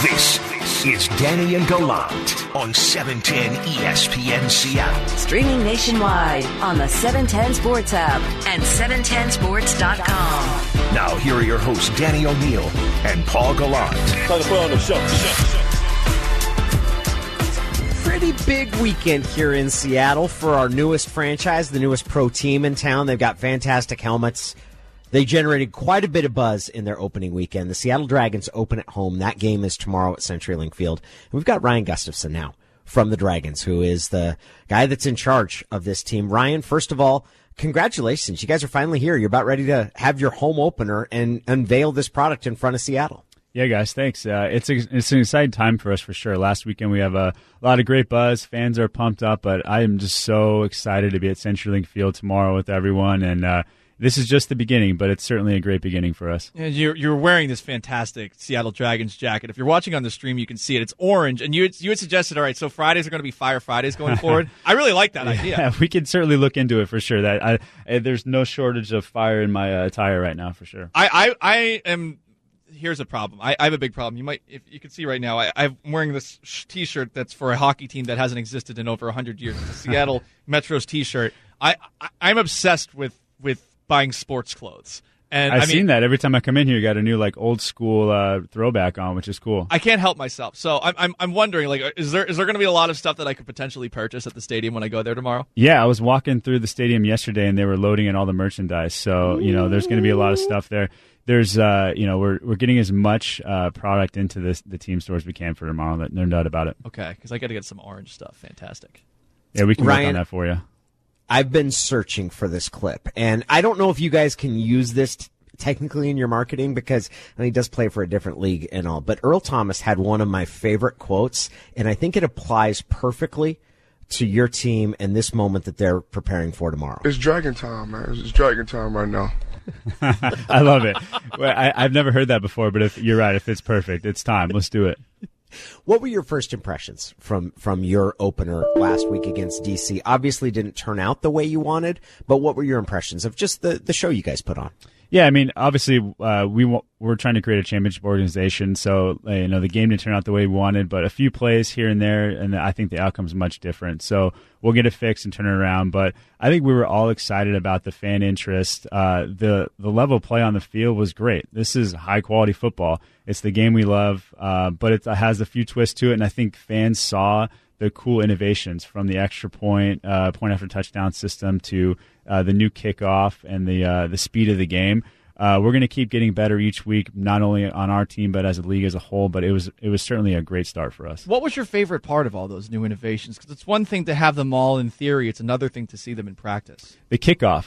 This is Danny and Gallant on 710 ESPN Seattle. Streaming nationwide on the 710 Sports app and 710sports.com. Now, here are your hosts, Danny O'Neill and Paul Gallant. Time to put on the show. Pretty big weekend here in Seattle for our newest franchise, the newest pro team in town. They've got fantastic helmets. They generated quite a bit of buzz in their opening weekend. The Seattle Dragons open at home. That game is tomorrow at CenturyLink Field. And we've got Ryan Gustafson now from the Dragons, who is the guy that's in charge of this team. Ryan, first of all, congratulations. You guys are finally here. You're about ready to have your home opener and unveil this product in front of Seattle. Yeah, guys, thanks. It's an exciting time for us for sure. Last weekend we have a lot of great buzz. Fans are pumped up, but I am just so excited to be at CenturyLink Field tomorrow with everyone. And this is just the beginning, but it's certainly a great beginning for us. And you're wearing this fantastic Seattle Dragons jacket. If you're watching on the stream, you can see it. It's orange, and you had suggested, all right, so Fridays are going to be Fire Fridays going forward. I really like that idea. Yeah, we could certainly look into it for sure. There's no shortage of fire in my attire right now for sure. I am. Here's a problem. I have a big problem. You might, if you can see right now, I'm wearing this T-shirt that's for a hockey team that hasn't existed in over 100 years. It's a Seattle Metros T-shirt. I'm obsessed with buying sports clothes. And I've seen that every time I come in here. You got a new old school throwback on, which is cool. I can't help myself. So I'm wondering, is there going to be a lot of stuff that I could potentially purchase at the stadium when I go there tomorrow? Yeah, I was walking through the stadium yesterday, and they were loading in all the merchandise. So there's going to be a lot of stuff there. There's we're getting as much product into the team stores as we can for tomorrow. No doubt about it. Okay, because I got to get some orange stuff. Fantastic. Yeah, we can work on that for you. I've been searching for this clip, and I don't know if you guys can use this technically in your marketing because he does play for a different league and all. But Earl Thomas had one of my favorite quotes, and I think it applies perfectly to your team and this moment that they're preparing for tomorrow. It's Dragon time, man. It's Dragon time right now. I love it. Well, I've never heard that before, but if you're right, if it's perfect, it's time. Let's do it. What were your first impressions from your opener last week against DC? Obviously didn't turn out the way you wanted, but what were your impressions of just the show you guys put on? Yeah, I mean, obviously we're trying to create a championship organization, so the game didn't turn out the way we wanted, but a few plays here and there, and I think the outcome's much different. So we'll get it fixed and turn it around. But I think we were all excited about the fan interest. The level of play on the field was great. This is high quality football. It's the game we love, but it has a few twists to it, and I think fans saw the cool innovations from the extra point after touchdown system to the new kickoff and the speed of the game. We're going to keep getting better each week, not only on our team but as a league as a whole. But it was certainly a great start for us. What was your favorite part of all those new innovations? Because it's one thing to have them all in theory; it's another thing to see them in practice. The kickoff.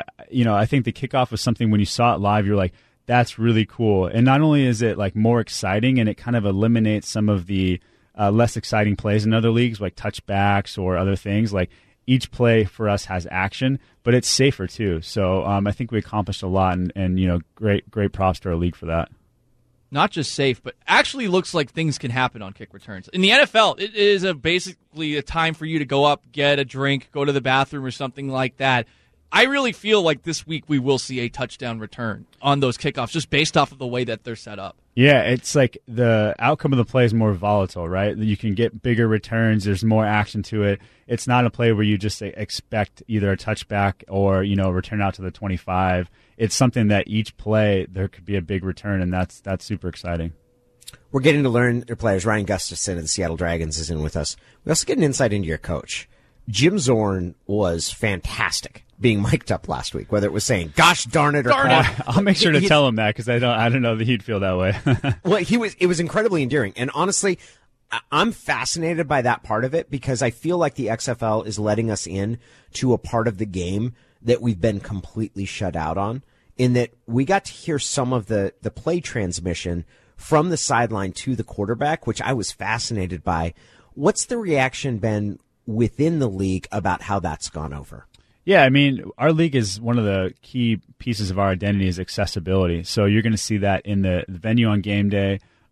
I think the kickoff was something when you saw it live, you're like, that's really cool. And not only is it more exciting, and it kind of eliminates some of the less exciting plays in other leagues like touchbacks or other things. Each play for us has action, but it's safer too. So I think we accomplished a lot, and great props to our league for that. Not just safe, but actually looks like things can happen on kick returns. In the NFL, it is basically a time for you to go up, get a drink, go to the bathroom or something like that. I really feel like this week we will see a touchdown return on those kickoffs just based off of the way that they're set up. Yeah, it's like the outcome of the play is more volatile, right? You can get bigger returns. There's more action to it. It's not a play where you just expect either a touchback or, return out to the 25. It's something that each play there could be a big return, and that's super exciting. We're getting to learn your players. Ryan Gustafson of the Seattle Dragons is in with us. We also get an insight into your coach. Jim Zorn was fantastic being mic'd up last week, whether it was saying, gosh darn it, or I'll make sure to tell him that because I don't know that he'd feel that way. Well, it was incredibly endearing. And honestly, I'm fascinated by that part of it because I feel like the XFL is letting us in to a part of the game that we've been completely shut out on, in that we got to hear some of the play transmission from the sideline to the quarterback, which I was fascinated by. What's the reaction been within the league about how that's gone over? Yeah, I mean, our league is one of the key pieces of our identity is accessibility. So you're going to see that in the venue on game day,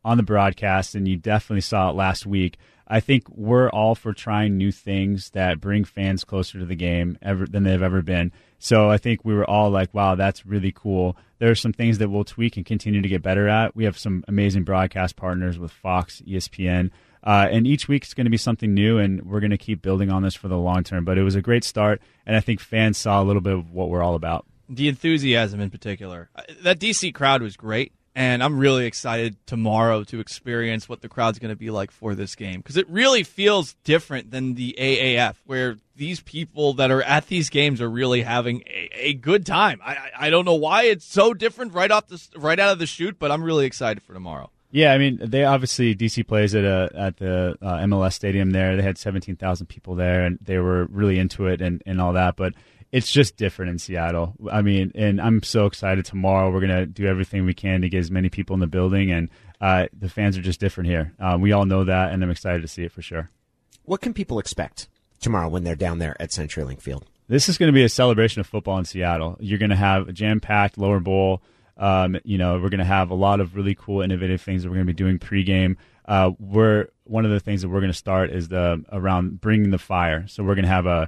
on the broadcast, and you definitely saw it last week. I think we're all for trying new things that bring fans closer to the game than they've ever been. So I think we were all like, wow, that's really cool. There are some things that we'll tweak and continue to get better at. We have some amazing broadcast partners with Fox, ESPN, and each week it's going to be something new, and we're going to keep building on this for the long term. But it was a great start, and I think fans saw a little bit of what we're all about. The enthusiasm in particular. That DC crowd was great, and I'm really excited tomorrow to experience what the crowd's going to be like for this game, because it really feels different than the AAF, where these people that are at these games are really having a good time. I don't know why it's so different right out of the chute, but I'm really excited for tomorrow. Yeah, I mean, they obviously, DC plays at the MLS stadium there. They had 17,000 people there, and they were really into it and all that, but it's just different in Seattle. I mean, and I'm so excited tomorrow. We're going to do everything we can to get as many people in the building, and the fans are just different here. We all know that, and I'm excited to see it for sure. What can people expect tomorrow when they're down there at CenturyLink Field? This is going to be a celebration of football in Seattle. You're going to have a jam-packed lower bowl. We're going to have a lot of really cool, innovative things that we're going to be doing pregame. One of the things that we're going to start is around bringing the fire. So we're going to have a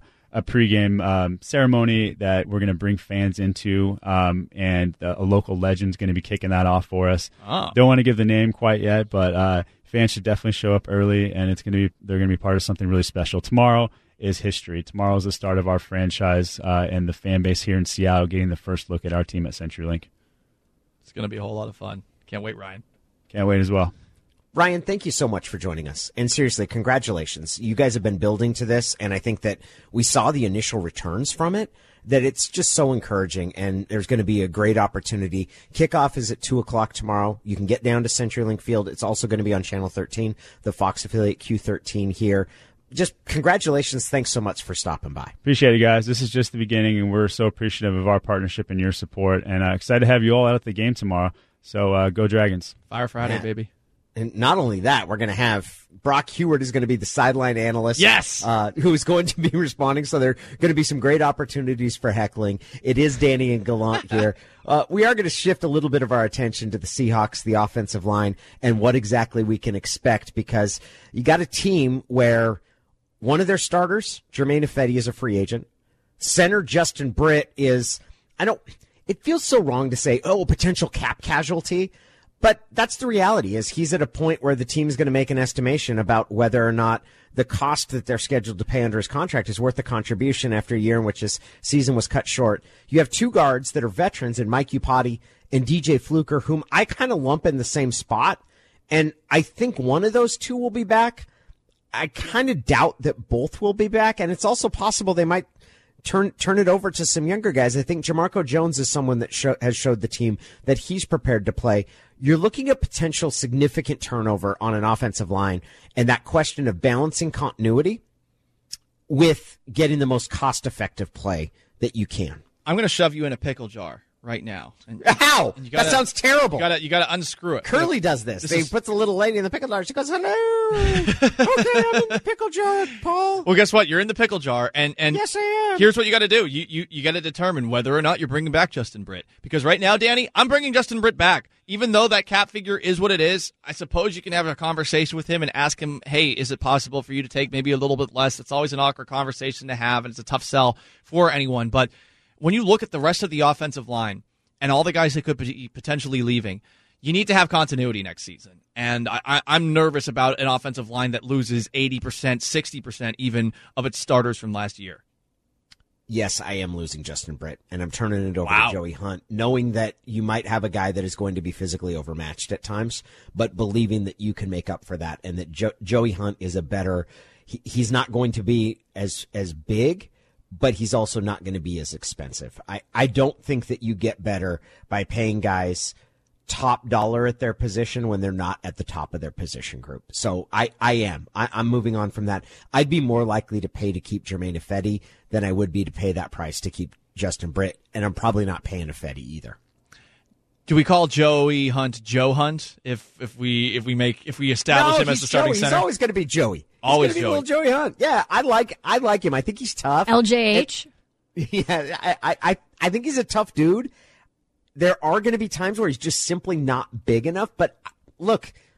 pregame ceremony that we're going to bring fans into, and a local legend's going to be kicking that off for us. Oh. Don't want to give the name quite yet, but fans should definitely show up early, and they're going to be part of something really special. Tomorrow is history. Tomorrow is the start of our franchise and the fan base here in Seattle getting the first look at our team at CenturyLink. It's going to be a whole lot of fun. Can't wait, Ryan. Can't wait as well. Ryan, thank you so much for joining us. And seriously, congratulations. You guys have been building to this, and I think that we saw the initial returns from it, that it's just so encouraging, and there's going to be a great opportunity. Kickoff is at 2 o'clock tomorrow. You can get down to CenturyLink Field. It's also going to be on Channel 13, the Fox affiliate Q13 here. Just congratulations. Thanks so much for stopping by. Appreciate it, guys. This is just the beginning, and we're so appreciative of our partnership and your support, and excited to have you all out at the game tomorrow. So go Dragons. Fire Friday, baby. And not only that, we're going to have Brock Heward is going to be the sideline analyst. Yes. Who is going to be responding. So there are going to be some great opportunities for heckling. It is Danny and Gallant here. We are going to shift a little bit of our attention to the Seahawks, the offensive line, and what exactly we can expect, because you got a team where one of their starters, Germain Ifedi, is a free agent. Center Justin Britt is, it feels so wrong to say, a potential cap casualty. But that's the reality, is he's at a point where the team is going to make an estimation about whether or not the cost that they're scheduled to pay under his contract is worth the contribution after a year in which his season was cut short. You have two guards that are veterans in Mike Upati and DJ Fluker, whom I kind of lump in the same spot. And I think one of those two will be back. I kind of doubt that both will be back. And it's also possible they might turn it over to some younger guys. I think Jamarco Jones is someone that has showed the team that he's prepared to play. You're looking at potential significant turnover on an offensive line, and that question of balancing continuity with getting the most cost-effective play that you can. I'm going to shove you in a pickle jar right now. How? That sounds terrible. You got to unscrew it. Curly does this. He puts a little lady in the pickle jar. She goes, hello. Okay, I'm in the pickle jar, Paul. Well, guess what? You're in the pickle jar, and yes, I am. Here's what you got to do. You got to determine whether or not you're bringing back Justin Britt. Because right now, Danny, I'm bringing Justin Britt back. Even though that cap figure is what it is, I suppose you can have a conversation with him and ask him, hey, is it possible for you to take maybe a little bit less? It's always an awkward conversation to have, and it's a tough sell for anyone. But when you look at the rest of the offensive line and all the guys that could be potentially leaving, you need to have continuity next season. And I'm nervous about an offensive line that loses 80%, 60% even of its starters from last year. Yes, I am losing Justin Britt, and I'm turning it over to Joey Hunt, knowing that you might have a guy that is going to be physically overmatched at times, but believing that you can make up for that, and that Joey Hunt is a better he's not going to be as big, but he's also not going to be as expensive. I don't think that you get better by paying guys top dollar at their position when they're not at the top of their position group. So I'm moving on from that. I'd be more likely to pay to keep Germain Ifedi than I would be to pay that price to keep Justin Britt, and I'm probably not paying Ifedi either. Do we call Joey Hunt Joe Hunt if we establish him as the starting center? He's always going to be Joey. Always Joey. Little Joey Hunt. Yeah, I like him. I think he's tough. LJH. Yeah, I think he's a tough dude. There are going to be times where he's just simply not big enough. But look,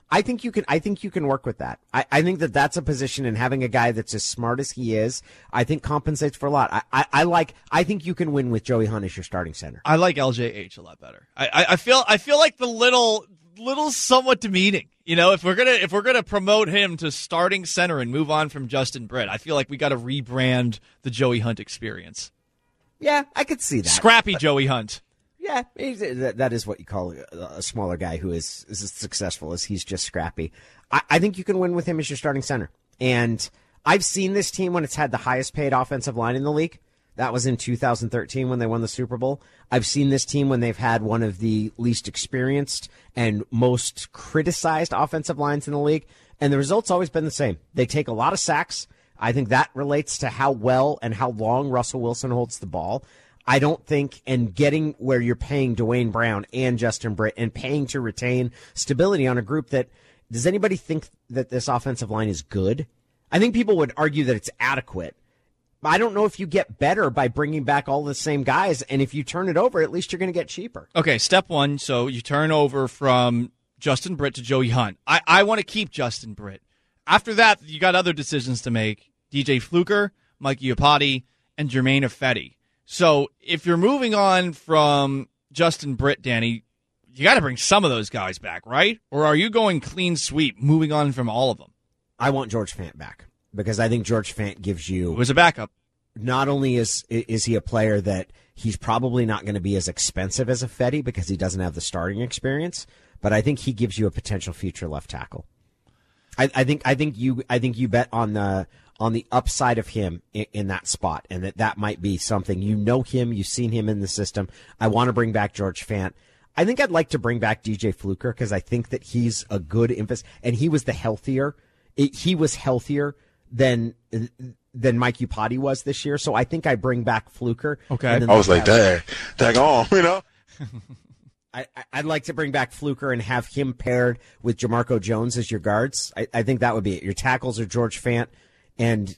I think you can work with that. I think that's a position, and having a guy that's as smart as he is, I think compensates for a lot. I think you can win with Joey Hunt as your starting center. I like LJH a lot better. I feel like the little somewhat demeaning. You know, if we're gonna promote him to starting center and move on from Justin Britt, I feel like we got to rebrand the Joey Hunt experience. Yeah, I could see that. Scrappy Joey Hunt. Yeah, that is what you call a smaller guy who is as successful as he's just scrappy. I think you can win with him as your starting center. And I've seen this team when it's had the highest paid offensive line in the league. That was in 2013 when they won the Super Bowl. I've seen this team when they've had one of the least experienced and most criticized offensive lines in the league. And the result's always been the same. They take a lot of sacks. I think that relates to how well and how long Russell Wilson holds the ball. I don't think, and getting where you're paying Dwayne Brown and Justin Britt and paying to retain stability on a group that, does anybody think that this offensive line is good? I think people would argue that it's adequate. But I don't know if you get better by bringing back all the same guys, and if you turn it over, at least you're going to get cheaper. Okay, step one, so you turn over from Justin Britt to Joey Hunt. I want to keep Justin Britt. After that, you got other decisions to make. DJ Fluker, Mike Iupati, and Jermaine Ifedi. So if you're moving on from Justin Britt, Danny, you got to bring some of those guys back, right? Or are you going clean sweep, moving on from all of them? I want George Fant back because I think George Fant gives you... Who is a backup. Not only is he a player that he's probably not going to be as expensive as Ifedi because he doesn't have the starting experience, but I think he gives you a potential future left tackle. I think you bet on the upside of him in that spot, and that might be something. You know him, you've seen him in the system. I want to bring back George Fant. I think I'd like to bring back DJ Fluker because I think that he's a good emphasis, and he was healthier than Mike Iupati was this year. So I think I bring back Fluker. Okay, I was like, dang on, you know. I'd like to bring back Fluker and have him paired with Jamarco Jones as your guards. I think that would be it. Your tackles are George Fant and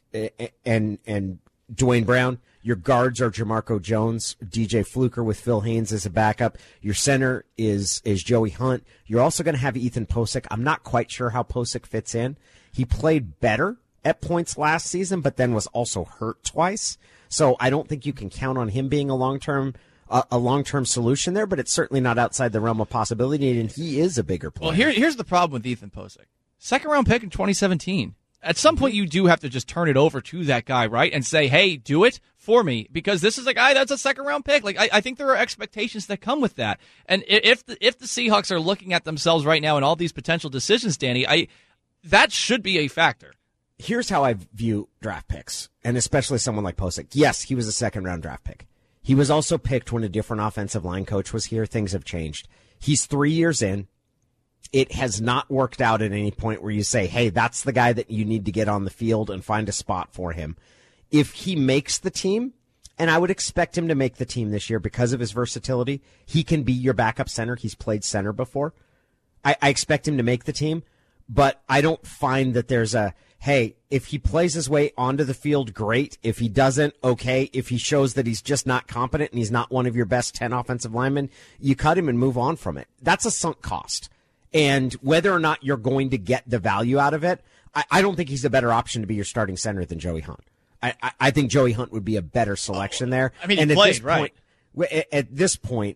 Dwayne Brown. Your guards are Jamarco Jones, DJ Fluker with Phil Haynes as a backup. Your center is Joey Hunt. You're also going to have Ethan Posick. I'm not quite sure how Posick fits in. He played better at points last season, but then was also hurt twice. So I don't think you can count on him being a long-term solution there, but it's certainly not outside the realm of possibility, and he is a bigger player. Well, here's the problem with Ethan Posick. Second-round pick in 2017. At some point, you do have to just turn it over to that guy, right, and say, hey, do it for me, because this is a guy that's a second-round pick. Like I think there are expectations that come with that. And if the Seahawks are looking at themselves right now and all these potential decisions, Danny, that should be a factor. Here's how I view draft picks, and especially someone like Posick. Yes, he was a second-round draft pick. He was also picked when a different offensive line coach was here. Things have changed. He's 3 years in. It has not worked out at any point where you say, hey, that's the guy that you need to get on the field and find a spot for him. If he makes the team, and I would expect him to make the team this year because of his versatility, he can be your backup center. He's played center before. I expect him to make the team, but I don't find that there's a, hey, if he plays his way onto the field, great. If he doesn't, okay. If he shows that he's just not competent and he's not one of your best 10 offensive linemen, you cut him and move on from it. That's a sunk cost. And whether or not you're going to get the value out of it, I don't think he's a better option to be your starting center than Joey Hunt. I think Joey Hunt would be a better selection there. I mean, and he played, right? At this point,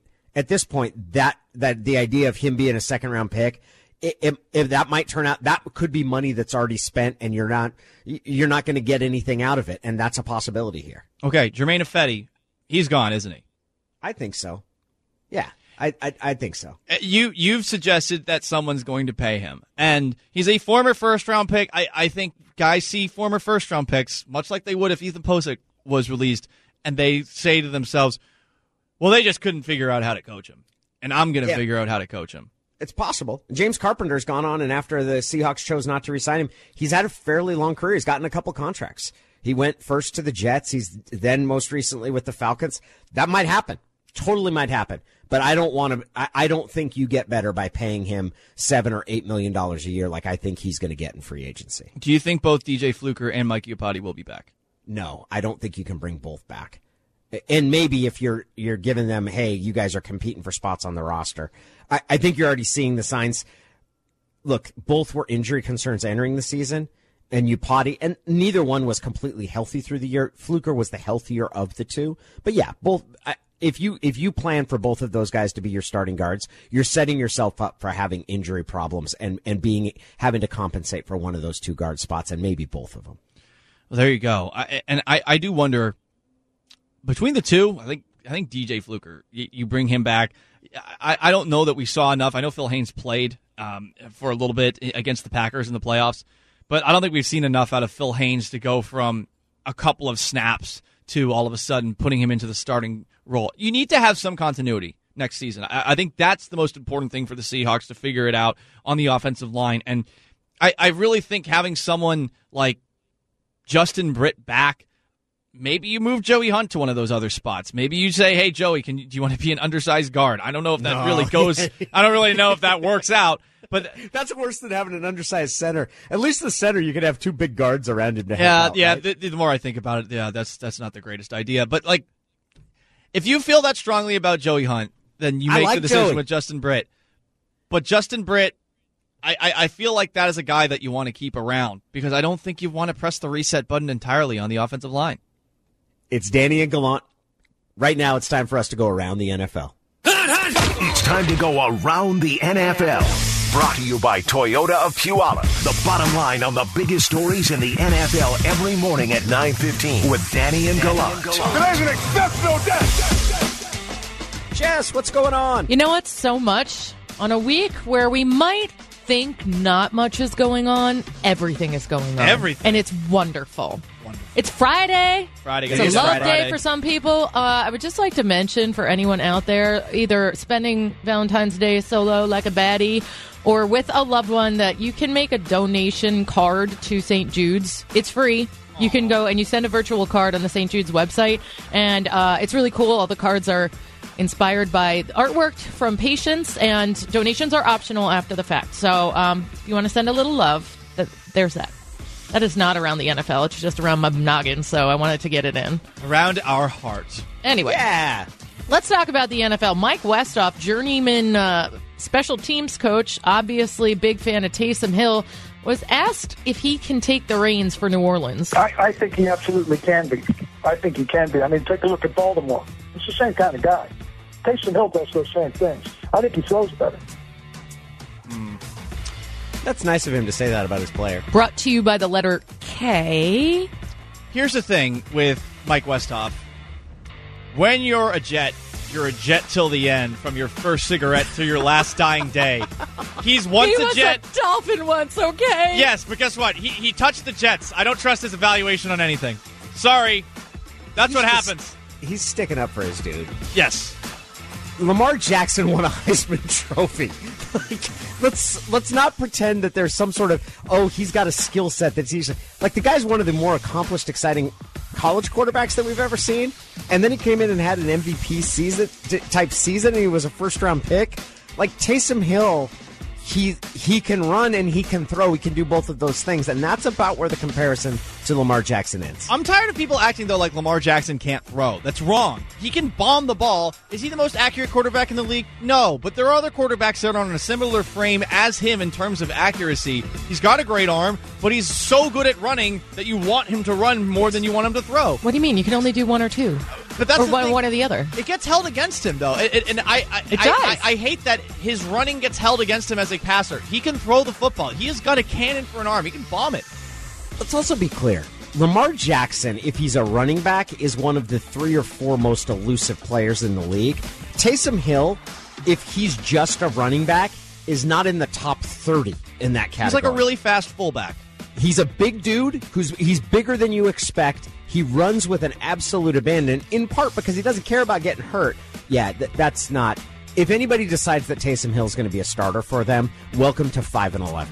that the idea of him being a second-round pick, if that might turn out, that could be money that's already spent, and you're not going to get anything out of it, and that's a possibility here. Okay, Jermaine Ifedi, he's gone, isn't he? I think so. Yeah, I think so. You've suggested that someone's going to pay him, and he's a former first-round pick. I think guys see former first-round picks, much like they would if Ethan Posick was released, and they say to themselves, well, they just couldn't figure out how to coach him, and I'm going to figure out how to coach him. It's possible. James Carpenter's gone on, and after the Seahawks chose not to re-sign him, he's had a fairly long career. He's gotten a couple contracts. He went first to the Jets. He's then most recently with the Falcons. That might happen. Totally might happen. But I don't think you get better by paying him $7 or $8 million a year like I think he's going to get in free agency. Do you think both DJ Fluker and Mike Iupati will be back? No, I don't think you can bring both back. And maybe if you're giving them, hey, you guys are competing for spots on the roster. I think you're already seeing the signs. look, both were injury concerns entering the season, and Iupati, and neither one was completely healthy through the year. Fluker was the healthier of the two. But yeah, both. If you plan for both of those guys to be your starting guards, you're setting yourself up for having injury problems and having to compensate for one of those two guard spots and maybe both of them. Well, there you go. I do wonder between the two. I think DJ Fluker. You bring him back. I don't know that we saw enough. I know Phil Haynes played for a little bit against the Packers in the playoffs, but I don't think we've seen enough out of Phil Haynes to go from a couple of snaps to all of a sudden putting him into the starting role. You need to have some continuity next season. I think that's the most important thing for the Seahawks to figure it out on the offensive line. And I really think having someone like Justin Britt back, maybe you move Joey Hunt to one of those other spots. Maybe you say, hey, Joey, do you want to be an undersized guard? I don't know if that really goes. I don't really know if that works out. But that's worse than having an undersized center. At least the center, you could have two big guards around him to help out, right? The more I think about it, that's not the greatest idea. But like, if you feel that strongly about Joey Hunt, then you make the decision with Justin Britt. But Justin Britt, I feel like that is a guy that you want to keep around because I don't think you want to press the reset button entirely on the offensive line. It's Danny and Gallant. Right now, it's time for us to go around the NFL. It's time to go around the NFL. Brought to you by Toyota of Puyallup. The bottom line on the biggest stories in the NFL every morning at 9:15 with Danny and Gallant. Today's an exceptional day. Jess, what's going on? You know what? So much. On a week where we might think not much is going on, everything is going on. Everything. And it's wonderful. It's Friday. It's a love day for some people. I would just like to mention for anyone out there, either spending Valentine's Day solo like a baddie or with a loved one, that you can make a donation card to St. Jude's. It's free. You can go and you send a virtual card on the St. Jude's website, and it's really cool. All the cards are inspired by artwork from patients, and donations are optional after the fact. So if you want to send a little love, there's that. That is not around the NFL. It's just around my noggin, so I wanted to get it in. Around our hearts. Anyway. Yeah. Let's talk about the NFL. Mike Westhoff, journeyman special teams coach, obviously big fan of Taysom Hill, was asked if he can take the reins for New Orleans. I think he absolutely can be. I think he can be. I mean, take a look at Baltimore. It's the same kind of guy. Taysom Hill does those same things. I think he throws better. That's nice of him to say that about his player. Brought to you by the letter K. Here's the thing with Mike Westhoff. When you're a Jet till the end, from your first cigarette to your last dying day. He was a Jet. A Dolphin once, okay? Yes, but guess what? He touched the Jets. I don't trust his evaluation on anything. Sorry. That's what happens. He's sticking up for his dude. Yes. Lamar Jackson won a Heisman Trophy. Let's not pretend that there's some sort of, he's got a skill set that's easy. Like, the guy's one of the more accomplished, exciting college quarterbacks that we've ever seen. And then he came in and had an MVP type season, and he was a first-round pick. Like, Taysom Hill, he can run and he can throw. He can do both of those things, and that's about where the comparison to Lamar Jackson ends. I'm tired of people acting, though, like Lamar Jackson can't throw. That's wrong. He can bomb the ball. Is he the most accurate quarterback in the league? No, but there are other quarterbacks that are on a similar frame as him in terms of accuracy. He's got a great arm, but he's so good at running that you want him to run more than you want him to throw. What do you mean? You can only do one or two. But that's or one or the other. It gets held against him, though. It does. I hate that his running gets held against him as a passer. He can throw the football. He has got a cannon for an arm. He can bomb it. Let's also be clear. Lamar Jackson, if he's a running back, is one of the 3 or 4 most elusive players in the league. Taysom Hill, if he's just a running back, is not in the top 30 in that category. He's like a really fast fullback. He's a big dude he's bigger than you expect. He runs with an absolute abandon, in part because he doesn't care about getting hurt. Yeah, that's not. If anybody decides that Taysom Hill is going to be a starter for them, welcome to 5-11.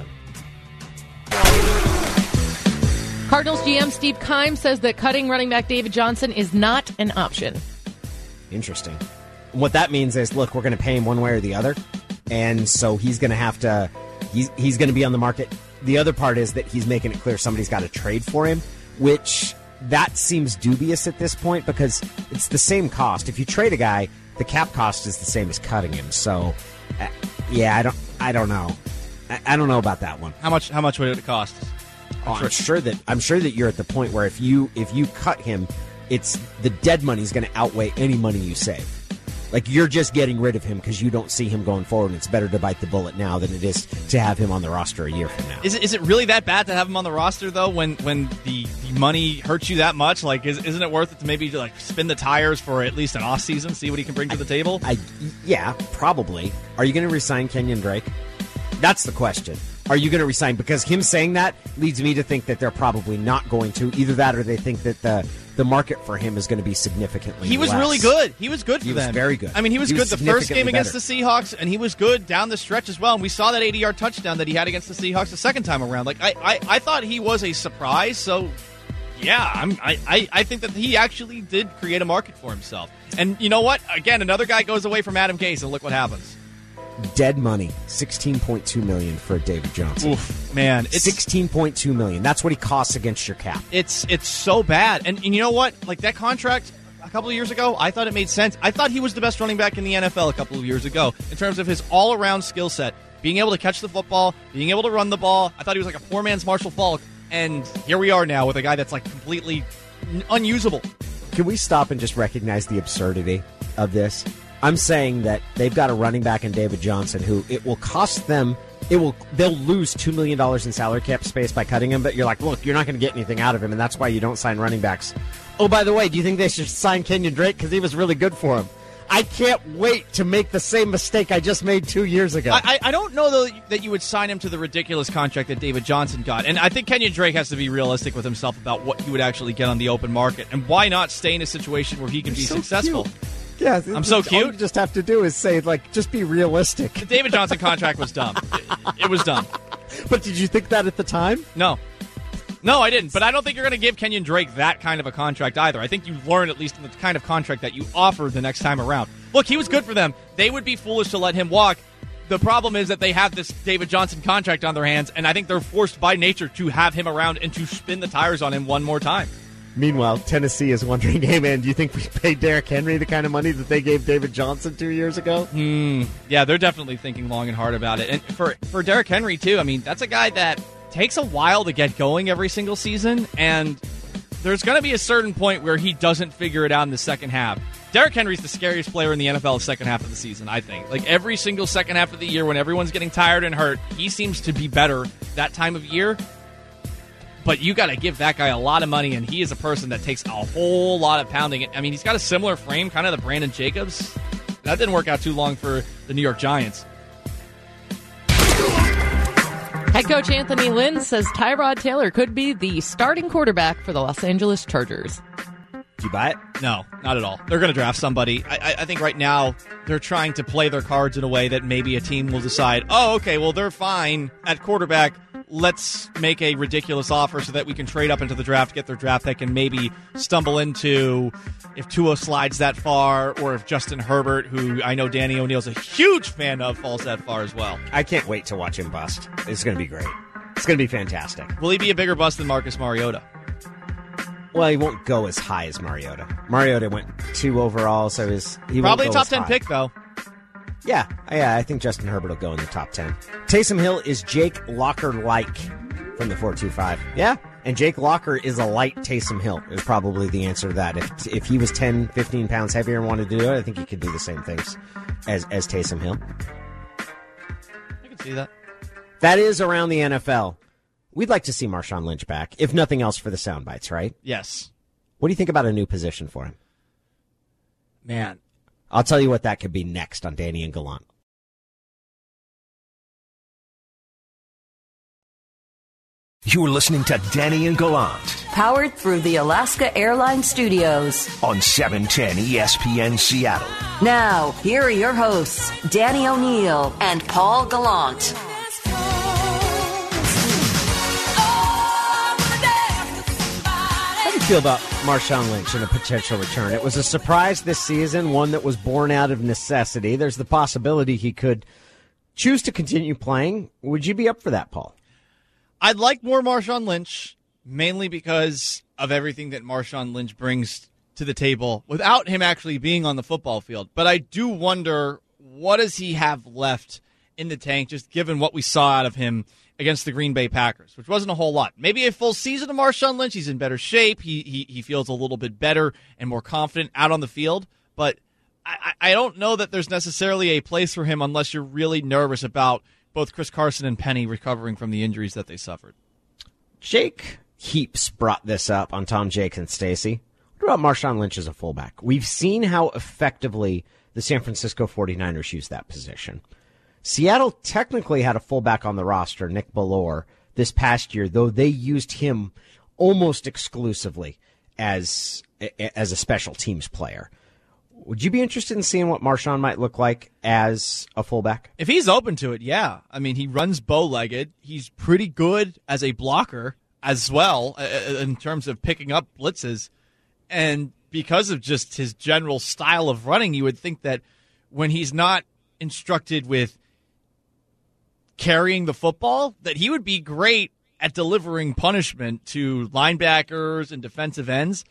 Cardinals GM Steve Keim says that cutting running back David Johnson is not an option. Interesting. What that means is, look, we're going to pay him one way or the other, and so he's going to have to. He's going to be on the market. The other part is that he's making it clear somebody's got to trade for him, which that seems dubious at this point because it's the same cost. If you trade a guy, the cap cost is the same as cutting him. So, yeah, I don't know. I don't know about that one. How much would it cost? I'm sure that you're at the point where if you cut him, it's the dead money is going to outweigh any money you save. Like, you're just getting rid of him because you don't see him going forward, and it's better to bite the bullet now than it is to have him on the roster a year from now. Is it really that bad to have him on the roster, though, when the money hurts you that much? Like, isn't it worth it to maybe like spin the tires for at least an off season, see what he can bring to the table? Yeah, probably. Are you going to resign Kenyon Drake? That's the question. Are you going to resign? Because him saying that leads me to think that they're probably not going to. Either that or they think that the market for him is going to be significantly He was less. really good. He was good for them. He was very good. I mean, he was good the first game against the Seahawks, and he was good down the stretch as well. And we saw that 80-yard touchdown that he had against the Seahawks the second time around. Like, I thought he was a surprise, so yeah, I think that he actually did create a market for himself. And you know what? Again, another guy goes away from Adam Gase, and look what happens. Dead money, $16.2 million for David Johnson. Oof, man, it's $16.2 million. That's what he costs against your cap. It's so bad. And you know what? Like, that contract a couple of years ago, I thought it made sense. I thought he was the best running back in the NFL a couple of years ago in terms of his all-around skill set, being able to catch the football, being able to run the ball. I thought he was like a poor man's Marshall Faulk. And here we are now with a guy that's like completely unusable. Can we stop and just recognize the absurdity of this? I'm saying that they've got a running back in David Johnson who it will cost them. They'll lose $2 million in salary cap space by cutting him, but you're like, look, you're not going to get anything out of him, and that's why you don't sign running backs. Oh, by the way, do you think they should sign Kenyon Drake? Because he was really good for him. I can't wait to make the same mistake I just made 2 years ago. I don't know, though, that you would sign him to the ridiculous contract that David Johnson got. And I think Kenyon Drake has to be realistic with himself about what he would actually get on the open market. And why not stay in a situation where he can be successful? Cute. Yeah, I'm so cute. All you just have to do is say, like, just be realistic. The David Johnson contract was dumb. It was dumb. But did you think that at the time? No, I didn't. But I don't think you're going to give Kenyon Drake that kind of a contract either. I think you learn, at least in the kind of contract that you offer the next time around. Look, he was good for them. They would be foolish to let him walk. The problem is that they have this David Johnson contract on their hands, and I think they're forced by nature to have him around and to spin the tires on him one more time. Meanwhile, Tennessee is wondering, hey, man, do you think we paid Derrick Henry the kind of money that they gave David Johnson 2 years ago? Yeah, they're definitely thinking long and hard about it. And for Derrick Henry, too, I mean, that's a guy that takes a while to get going every single season, and there's going to be a certain point where he doesn't figure it out in the second half. Derrick Henry's the scariest player in the NFL the second half of the season, I think. Like, every single second half of the year when everyone's getting tired and hurt, he seems to be better that time of year. But you got to give that guy a lot of money, and he is a person that takes a whole lot of pounding. I mean, he's got a similar frame, kind of the Brandon Jacobs. That didn't work out too long for the New York Giants. Head coach Anthony Lynn says Tyrod Taylor could be the starting quarterback for the Los Angeles Chargers. Do you buy it? No, not at all. They're going to draft somebody. I think right now they're trying to play their cards in a way that maybe a team will decide, oh, okay, well, they're fine at quarterback. Let's make a ridiculous offer so that we can trade up into the draft, get their draft pick, and maybe stumble into, if Tua slides that far, or if Justin Herbert, who I know Danny O'Neill's a huge fan of, falls that far as well. I can't wait to watch him bust. It's going to be great. It's going to be fantastic. Will he be a bigger bust than Marcus Mariota? Well, he won't go as high as Mariota. Mariota went 2 overall, so he probably won't a go top 10 pick, though. Yeah, I think Justin Herbert will go in the top 10. Taysom Hill is Jake Locker-like from the 425. Yeah, and Jake Locker is a light Taysom Hill is probably the answer to that. If he was 10, 15 pounds heavier and wanted to do it, I think he could do the same things as Taysom Hill. I can see that. That is around the NFL. We'd like to see Marshawn Lynch back, if nothing else for the sound bites, right? Yes. What do you think about a new position for him? Man. I'll tell you what that could be next on Danny and Gallant. You're listening to Danny and Gallant. Powered through the Alaska Airlines Studios. On 710 ESPN Seattle. Now, here are your hosts, Danny O'Neill and Paul Gallant. How do you feel about Marshawn Lynch and a potential return? It was a surprise this season, one that was born out of necessity. There's the possibility he could choose to continue playing. Would you be up for that, Paul? I'd like more Marshawn Lynch, mainly because of everything that Marshawn Lynch brings to the table without him actually being on the football field. But I do wonder, what does he have left in the tank, just given what we saw out of him against the Green Bay Packers, which wasn't a whole lot. Maybe a full season of Marshawn Lynch. He's in better shape. He feels a little bit better and more confident out on the field. But I don't know that there's necessarily a place for him unless you're really nervous about both Chris Carson and Penny recovering from the injuries that they suffered. Jake Heaps brought this up on Tom, Jake, and Stacy. What about Marshawn Lynch as a fullback? We've seen how effectively the San Francisco 49ers use that position. Seattle technically had a fullback on the roster, Nick Bellore, this past year, though they used him almost exclusively as a special teams player. Would you be interested in seeing what Marshawn might look like as a fullback? If he's open to it, yeah. I mean, he runs bow-legged. He's pretty good as a blocker as well in terms of picking up blitzes. And because of just his general style of running, you would think that when he's not instructed with carrying the football, that he would be great at delivering punishment to linebackers and defensive ends.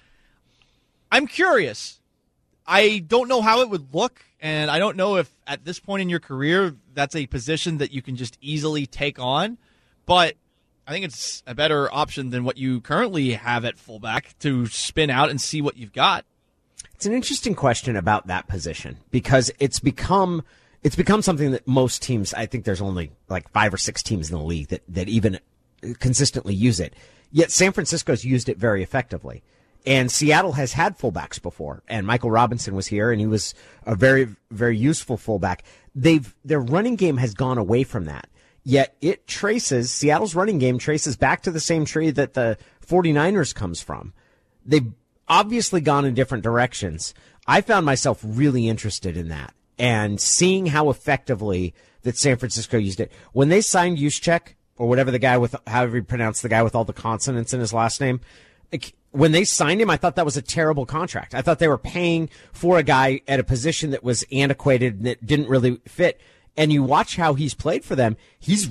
I'm curious. I don't know how it would look, and I don't know if at this point in your career that's a position that you can just easily take on, but I think it's a better option than what you currently have at fullback to spin out and see what you've got. It's an interesting question about that position because it's become something that most teams, I think there's only like 5 or 6 teams in the league that even consistently use it. Yet San Francisco's used it very effectively. And Seattle has had fullbacks before, and Michael Robinson was here, and he was a very, very useful fullback. Their running game has gone away from that. Yet Seattle's running game traces back to the same tree that the 49ers comes from. They've obviously gone in different directions. I found myself really interested in that and seeing how effectively that San Francisco used it. When they signed Juszczyk, or whatever the guy with, however you pronounce the guy with all the consonants in his last name, when they signed him, I thought that was a terrible contract. I thought they were paying for a guy at a position that was antiquated and that didn't really fit. And you watch how he's played for them. He's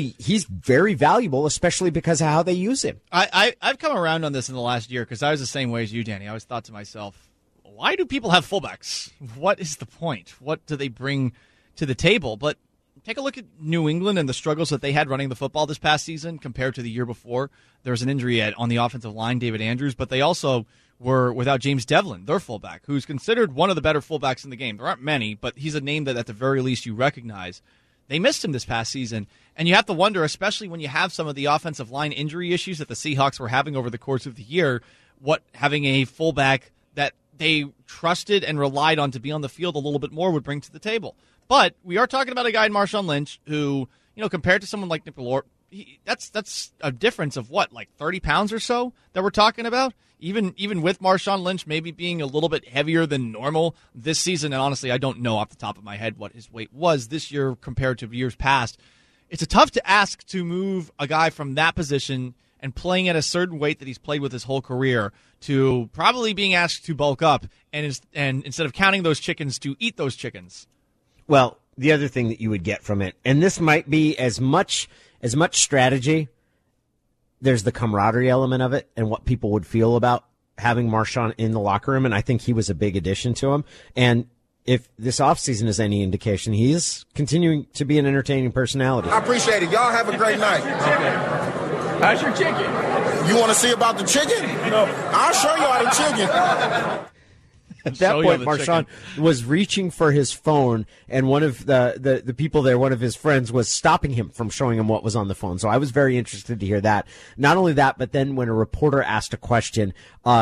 very valuable, especially because of how they use him. I've come around on this in the last year because I was the same way as you, Danny. I always thought to myself, why do people have fullbacks? What is the point? What do they bring to the table? But take a look at New England and the struggles that they had running the football this past season compared to the year before. There was an injury on the offensive line, David Andrews, but they also were without James Devlin, their fullback, who's considered one of the better fullbacks in the game. There aren't many, but he's a name that at the very least you recognize. They missed him this past season, and you have to wonder, especially when you have some of the offensive line injury issues that the Seahawks were having over the course of the year, what having a fullback that they trusted and relied on to be on the field a little bit more would bring to the table. But we are talking about a guy in Marshawn Lynch who, compared to someone like Nick Bellore, that's a difference of what, like 30 pounds or so that we're talking about? Even with Marshawn Lynch maybe being a little bit heavier than normal this season, and honestly, I don't know off the top of my head what his weight was this year compared to years past. It's tough to ask to move a guy from that position and playing at a certain weight that he's played with his whole career to probably being asked to bulk up and instead of counting those chickens, to eat those chickens. Well, the other thing that you would get from it, and this might be as much strategy, there's the camaraderie element of it and what people would feel about having Marshawn in the locker room, and I think he was a big addition to him. And if this offseason is any indication, he is continuing to be an entertaining personality. I appreciate it. Y'all have a great night. Okay. How's your chicken? You want to see about the chicken? No. I'll show you how the chicken. At that point, Marshawn was reaching for his phone, and one of the people there, one of his friends, was stopping him from showing him what was on the phone. So I was very interested to hear that. Not only that, but then when a reporter asked a question,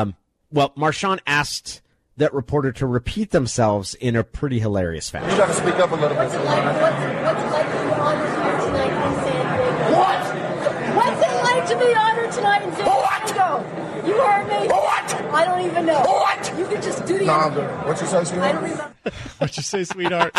Marshawn asked that reporter to repeat themselves in a pretty hilarious fashion. You got to speak up a little bit. What's it like to be honored here tonight in San Diego? What? What's it like to be honored tonight in San Diego? You heard me? What? I don't even know. What? You could just do the I'm good. What you say, sweetheart? I don't remember. What'd you say, sweetheart?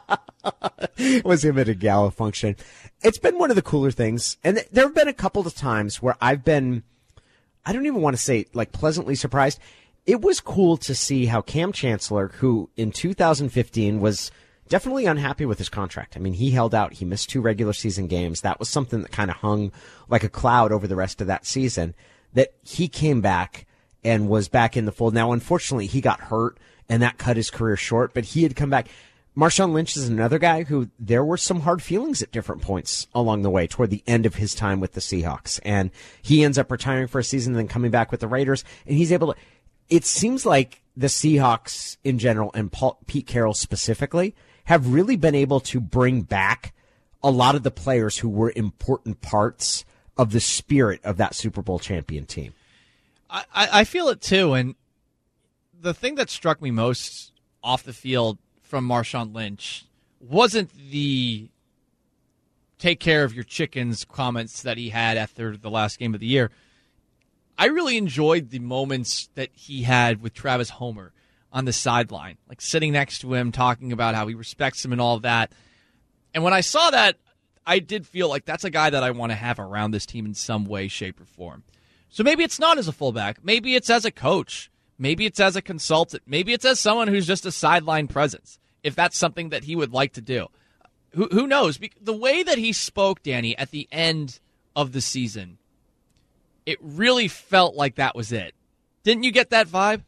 It was him at a gala function. It's been one of the cooler things. And there have been a couple of times where I've been, I don't even want to say like pleasantly surprised. It was cool to see how Cam Chancellor, who in 2015 was definitely unhappy with his contract. I mean, he held out. He missed 2 regular season games. That was something that kind of hung like a cloud over the rest of that season, that he came back and was back in the fold. Now, unfortunately, he got hurt, and that cut his career short, but he had come back. Marshawn Lynch is another guy who there were some hard feelings at different points along the way toward the end of his time with the Seahawks. And he ends up retiring for a season and then coming back with the Raiders. And he's able to, it seems like the Seahawks in general and Pete Carroll specifically have really been able to bring back a lot of the players who were important parts of the spirit of that Super Bowl champion team. I feel it too. And the thing that struck me most off the field from Marshawn Lynch wasn't the take care of your chickens comments that he had after the last game of the year. I really enjoyed the moments that he had with Travis Homer on the sideline, like sitting next to him, talking about how he respects him and all of that. And when I saw that, I did feel like that's a guy that I want to have around this team in some way, shape, or form. So maybe it's not as a fullback. Maybe it's as a coach. Maybe it's as a consultant. Maybe it's as someone who's just a sideline presence, if that's something that he would like to do. Who knows? The way that he spoke, Danny, at the end of the season, it really felt like that was it. Didn't you get that vibe?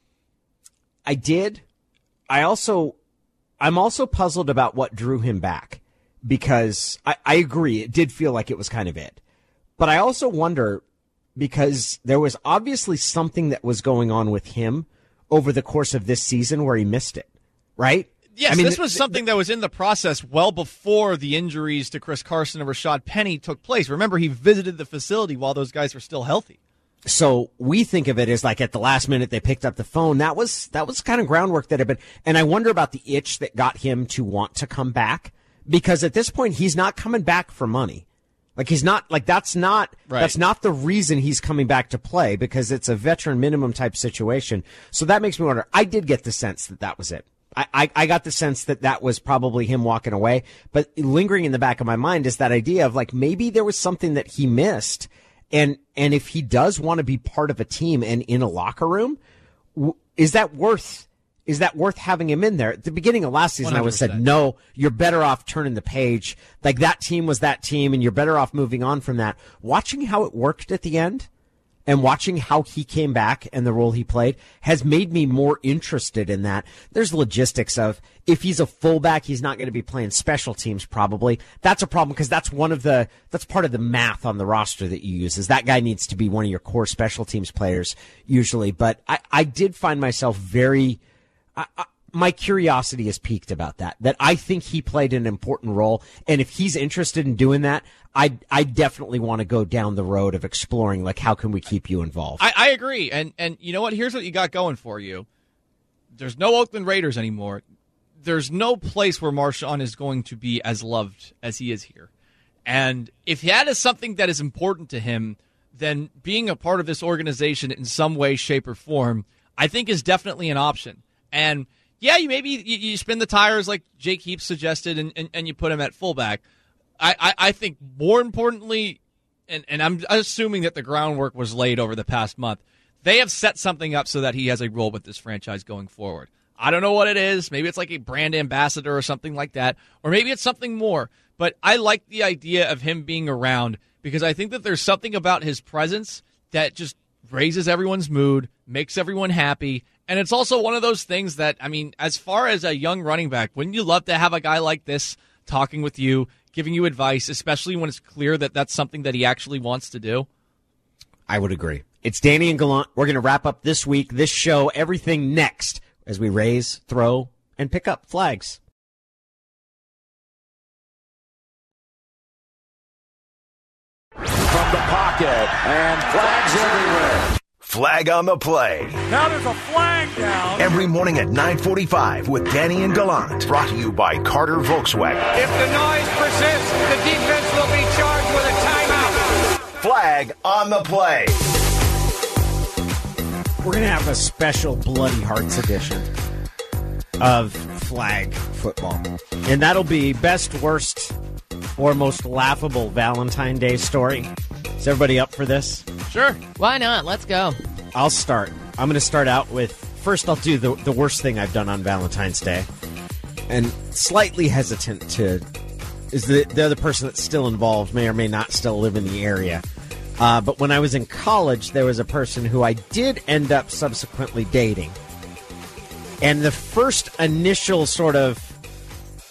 I did. I'm also puzzled about what drew him back, because I agree, it did feel like it was kind of it. But I also wonder, because there was obviously something that was going on with him over the course of this season where he missed it, right? Yes, this was something that was in the process well before the injuries to Chris Carson and Rashad Penny took place. Remember, he visited the facility while those guys were still healthy. So we think of it as like at the last minute they picked up the phone. That was kind of groundwork that had been, and I wonder about the itch that got him to want to come back, because at this point he's not coming back for money. Like he's not, like that's not the reason he's coming back to play, because it's a veteran minimum type situation. So that makes me wonder. I did get the sense that was it. I got the sense that was probably him walking away, but lingering in the back of my mind is that idea of like, maybe there was something that he missed. And if he does want to be part of a team and in a locker room, is that worth having him in there? At the beginning of last season, 100%. I would have said, no, you're better off turning the page. Like that team was that team and you're better off moving on from that. Watching how it worked at the end and watching how he came back and the role he played has made me more interested in that. There's logistics of, if he's a fullback, he's not going to be playing special teams probably. That's a problem, because that's part of the math on the roster that you use, is that guy needs to be one of your core special teams players usually. But I did find myself my curiosity is piqued about that I think he played an important role. And if he's interested in doing that, I definitely want to go down the road of exploring, like, how can we keep you involved? I agree. And you know what? Here's what you got going for you. There's no Oakland Raiders anymore. There's no place where Marshawn is going to be as loved as he is here. And if that is something that is important to him, then being a part of this organization in some way, shape, or form, I think is definitely an option. And yeah, you spin the tires like Jake Heaps suggested, and you put him at fullback. I think more importantly, and I'm assuming that the groundwork was laid over the past month, they have set something up so that he has a role with this franchise going forward. I don't know what it is. Maybe it's like a brand ambassador or something like that, or maybe it's something more. But I like the idea of him being around, because I think that there's something about his presence that just raises everyone's mood, makes everyone happy. And it's also one of those things that, I mean, as far as a young running back, wouldn't you love to have a guy like this talking with you, giving you advice, especially when it's clear that that's something that he actually wants to do? I would agree. It's Danny and Gallant. We're going to wrap up this week, this show, everything next, as we raise, throw, and pick up flags. From the pocket, and flags everywhere. Flag on the play. Now there's a flag down. Every morning at 9:45 with Danny and Gallant. Brought to you by Carter Volkswagen. If the noise persists, the defense will be charged with a timeout. Flag on the play. We're going to have a special Bloody Hearts edition of flag football. And that'll be best, worst, or most laughable Valentine's Day story. Is everybody up for this? Sure. Why not? Let's go. I'll start. I'm going to start out with, first I'll do the worst thing I've done on Valentine's Day. And slightly hesitant to, is the other person that's still involved may or may not still live in the area. But when I was in college, there was a person who I did end up subsequently dating. And the first initial sort of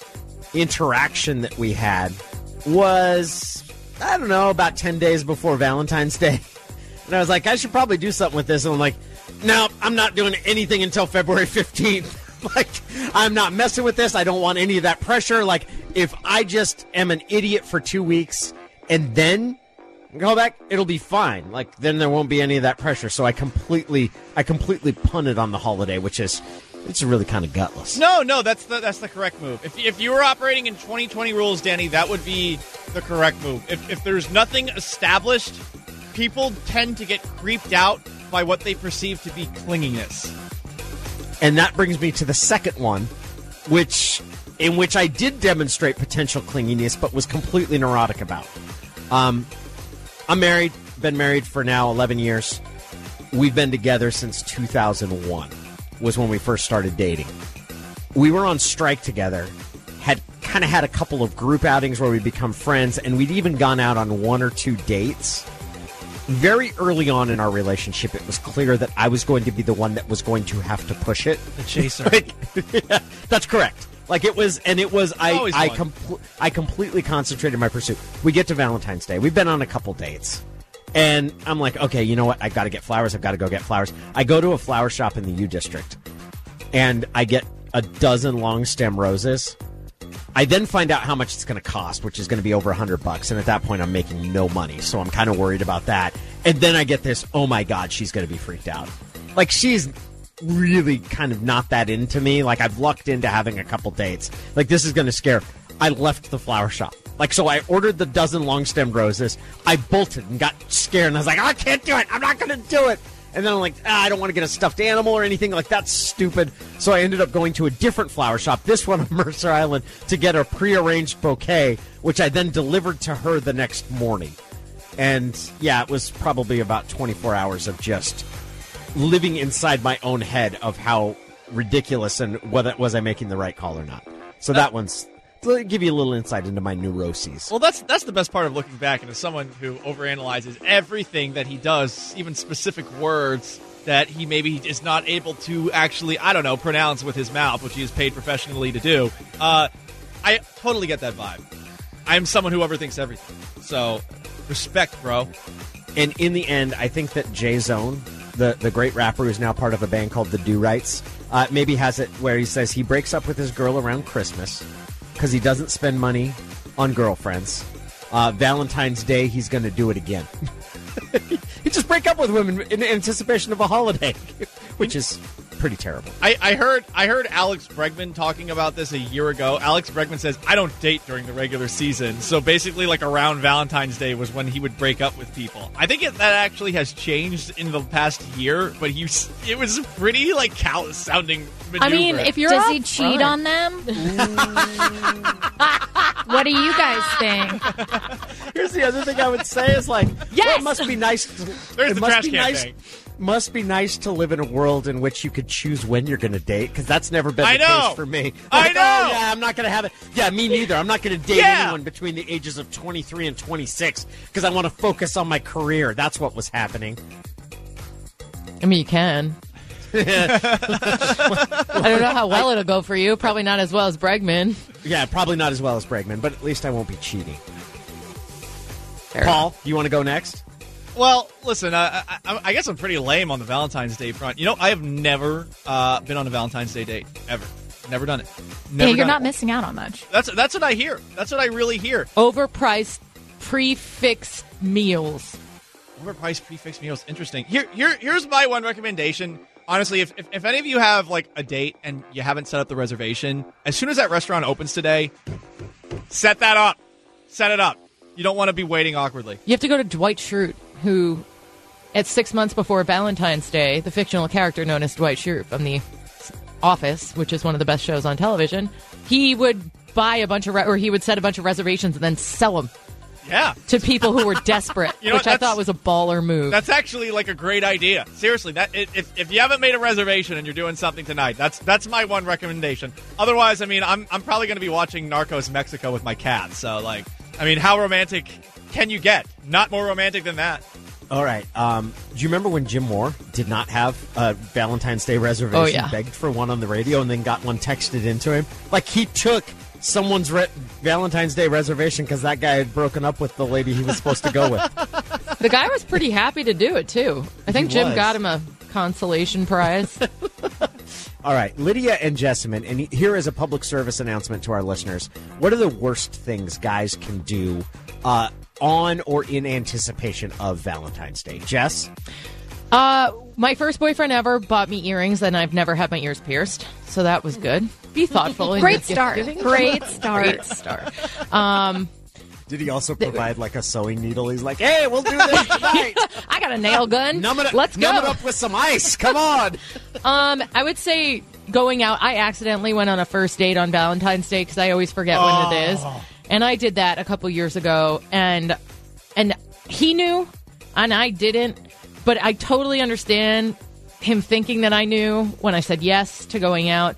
interaction that we had was, I don't know, about 10 days before Valentine's Day. And I was like, I should probably do something with this. And I'm like, no, I'm not doing anything until February 15th. Like, I'm not messing with this. I don't want any of that pressure. Like, if I just am an idiot for 2 weeks and then go back, it'll be fine. Like, then there won't be any of that pressure. So I completely punted on the holiday, which is, it's really kind of gutless. No, that's the correct move. If you were operating in 2020 rules, Danny, that would be the correct move. If there's nothing established, people tend to get creeped out by what they perceive to be clinginess. And that brings me to the second one, in which I did demonstrate potential clinginess, but was completely neurotic about. I'm married, been married for now 11 years. We've been together since 2001, was when we first started dating. We were on strike together, had kind of had a couple of group outings where we'd become friends, and we'd even gone out on 1 or 2 dates. Very early on in our relationship, it was clear that I was going to be the one that was going to have to push it. The chaser. Yeah, that's correct. Like, it was, I completely concentrated my pursuit. We get to Valentine's Day. We've been on a couple dates. And I'm like, okay, you know what? I've got to get flowers. I've got to go get flowers. I go to a flower shop in the U District, and I get a dozen long stem roses. I then find out how much it's going to cost, which is going to be over $100. And at that point, I'm making no money. So I'm kind of worried about that. And then I get this, oh my God, she's going to be freaked out. Like, she's really kind of not that into me. Like, I've lucked into having a couple dates. Like, this is going to scare. I left the flower shop. Like, so I ordered the dozen long-stemmed roses. I bolted and got scared. And I was like, I can't do it. I'm not going to do it. And then I'm like, I don't want to get a stuffed animal or anything. Like, that's stupid. So I ended up going to a different flower shop, this one on Mercer Island, to get a prearranged bouquet, which I then delivered to her the next morning. And, yeah, it was probably about 24 hours of just living inside my own head of how ridiculous and whether was I making the right call or not. So that one's... to give you a little insight into my neuroses. Well, that's the best part of looking back, and as someone who overanalyzes everything that he does, even specific words that he maybe is not able to actually, I don't know, pronounce with his mouth, which he is paid professionally to do. I totally get that vibe. I'm someone who overthinks everything. So, respect, bro. And in the end, I think that Jay-Zone, the great rapper who's now part of a band called The Do-Rights, maybe has it where he says he breaks up with his girl around Christmas because he doesn't spend money on girlfriends. Valentine's Day, he's going to do it again. He just break up with women in anticipation of a holiday, which is pretty terrible. I heard Alex Bregman talking about this a year ago. Alex Bregman says, I don't date during the regular season. So basically, like, around Valentine's Day was when he would break up with people. I think that actually has changed in the past year, but it was a pretty, like, callous-sounding maneuver. I mean, if you're Does he cheat on them? What do you guys think? Here's the other thing I would say is, like, yes! Well, it must be nice. There's the trash can thing. Must be nice to live in a world in which you could choose when you're going to date, because that's never been the case for me. I know. Oh, yeah, I'm not going to have it. Yeah, me neither. I'm not going to date anyone between the ages of 23 and 26 because I want to focus on my career. That's what was happening. I mean, you can. I don't know how well it'll go for you. Probably not as well as Bregman. Yeah, probably not as well as Bregman, but at least I won't be cheating. Fair Paul, enough. you want to go next? Well, listen, I guess I'm pretty lame on the Valentine's Day front. You know, I have never been on a Valentine's Day date, ever. Never done it. Never you're not missing out on much. That's what I hear. That's what I really hear. Overpriced, prefixed meals. Overpriced, prefixed meals. Interesting. Here's my one recommendation. Honestly, if any of you have, like, a date and you haven't set up the reservation, as soon as that restaurant opens today, set that up. Set it up. You don't want to be waiting awkwardly. You have to go to Dwight Schrute, who, at 6 months before Valentine's Day, the fictional character known as Dwight Schrute from The Office, which is one of the best shows on television, he would buy a bunch of, or he would set a bunch of reservations and then sell them. Yeah. To people who were desperate, which I thought was a baller move. That's actually, like, a great idea. Seriously, that if you haven't made a reservation and you're doing something tonight, that's my one recommendation. Otherwise, I mean, I'm probably going to be watching Narcos Mexico with my cat. So, like, I mean, how romantic can you get? Not more romantic than that. All right. Do you remember when Jim Moore did not have a Valentine's Day reservation, begged for one on the radio, and then got one texted into him? Like, he took someone's Valentine's Day reservation because that guy had broken up with the lady he was supposed to go with. The guy was pretty happy to do it, too. I think Jim got him a consolation prize. All right, Lydia and Jessamine, and here is a public service announcement to our listeners. What are the worst things guys can do on or in anticipation of Valentine's Day? Jess? My first boyfriend ever bought me earrings, and I've never had my ears pierced, so that was good. Be thoughtful. Great start. Great start. Great start. Did he also provide like a sewing needle? He's like, hey, we'll do this tonight. I got a nail gun. Let's go. Numb it up with some ice. Come on. I would say going out. I accidentally went on a first date on Valentine's Day because I always forget when it is. And I did that a couple years ago. And he knew, and I didn't. But I totally understand him thinking that I knew when I said yes to going out.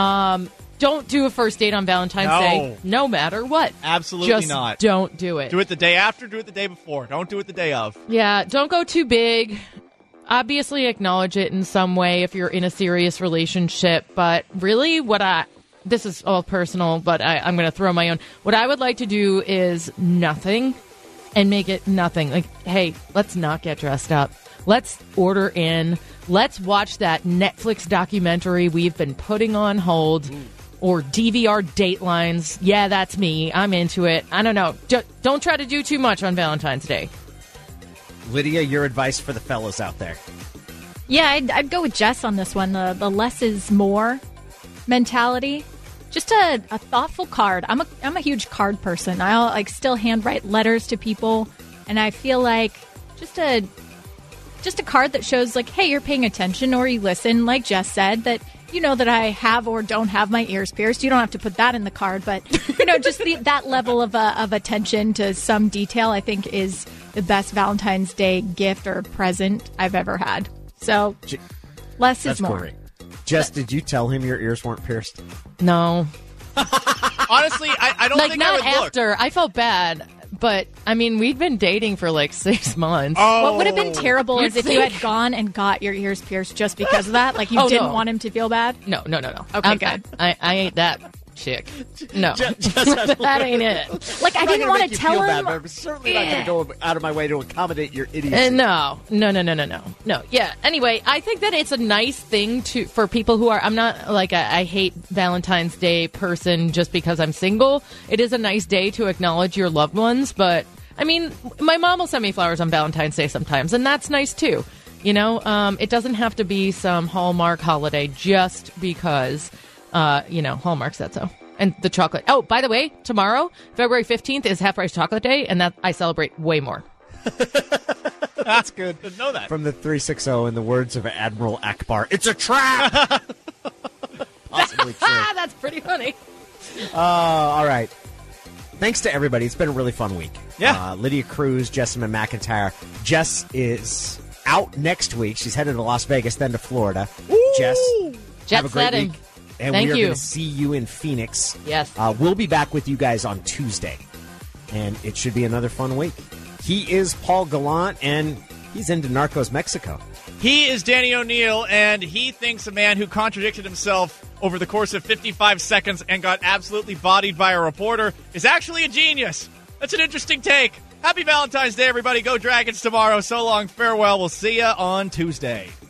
Don't do a first date on Valentine's Day, no matter what. Absolutely not. Don't do it. Do it the day after, do it the day before. Don't do it the day of. Yeah, don't go too big. Obviously acknowledge it in some way if you're in a serious relationship. But really, this is all personal, but I'm going to throw my own. What I would like to do is nothing and make it nothing. Like, hey, let's not get dressed up. Let's order in. Let's watch that Netflix documentary we've been putting on hold. Or DVR Datelines. Yeah, that's me. I'm into it. I don't know. Don't try to do too much on Valentine's Day. Lydia, your advice for the fellas out there? Yeah, I'd go with Jess on this one. The less is more mentality. Just a thoughtful card. I'm a huge card person. I still handwrite letters to people, and I feel like just a card that shows like, hey, you're paying attention or you listen, like Jess said, that you know that I have or don't have my ears pierced. You don't have to put that in the card, but just that level of attention to some detail, I think, is the best Valentine's Day gift or present I've ever had. So less is more. Great. Jess, did you tell him your ears weren't pierced? No. Honestly, I don't think I would look. After. I felt bad. But, I mean, we'd been dating for like 6 months. What would have been terrible is if you had gone and got your ears pierced just because of that. Like, you didn't want him to feel bad? No. Okay, good. I ain't that chick. No. That ain't it. Like, I didn't want to tell him. Bad, but I'm certainly not going to go out of my way to accommodate your idiocy. No. Yeah. Anyway, I think that it's a nice thing for people who are. I'm not like I hate Valentine's Day person just because I'm single. It is a nice day to acknowledge your loved ones. But I mean, my mom will send me flowers on Valentine's Day sometimes, and that's nice too. It doesn't have to be some Hallmark holiday just because. Hallmark said so. And the chocolate. Oh, by the way, tomorrow, February 15th, is Half Price Chocolate Day, and that I celebrate way more. That's good to know that. From the 360, in the words of Admiral Akbar, it's a trap! Possibly true. That's pretty funny. All right. Thanks to everybody. It's been a really fun week. Yeah. Lydia Cruz, Jessamine McIntyre. Jess is out next week. She's headed to Las Vegas, then to Florida. Ooh. Jess, jet have a great setting. week. And Thank we are you. going to see you in Phoenix. Yes. We'll be back with you guys on Tuesday. And it should be another fun week. He is Paul Gallant, and he's into Narcos Mexico. He is Danny O'Neill, and he thinks a man who contradicted himself over the course of 55 seconds and got absolutely bodied by a reporter is actually a genius. That's an interesting take. Happy Valentine's Day, everybody. Go Dragons tomorrow. So long. Farewell. We'll see you on Tuesday.